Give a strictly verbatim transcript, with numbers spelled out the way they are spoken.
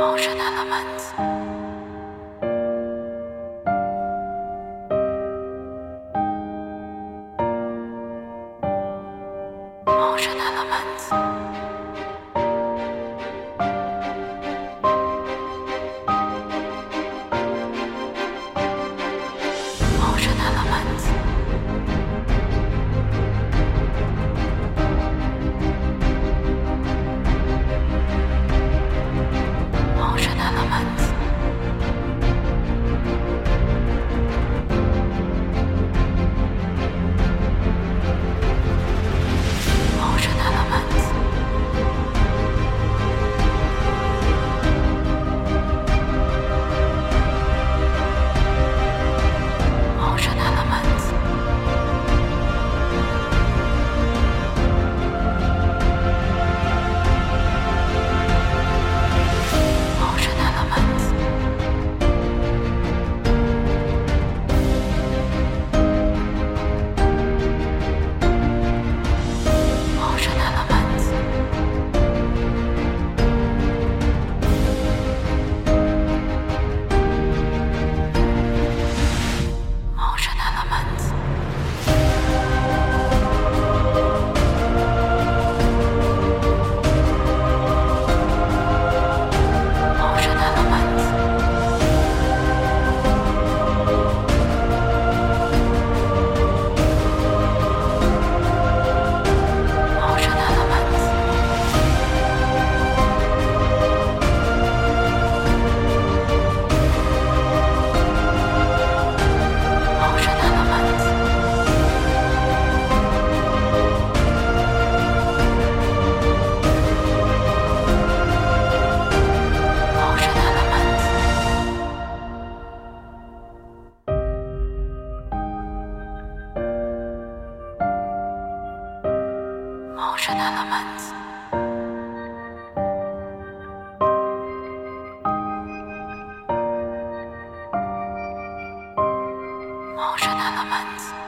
Motion elements. Motion elements. Motion elements. Motion elements. Motion elements. Motion elements. Motion elements. Motion elements. Motion elements. Motion elements. Motion elements. Motion elements. Motion elements. Motion elements. Motion elements.